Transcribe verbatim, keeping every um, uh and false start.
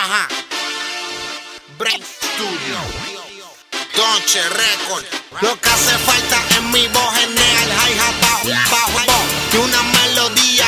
Ajá. Brain Studio, Donche Record. Lo que hace falta en mi voz es el hi-hat bajo, bajo, bajo, y una melodía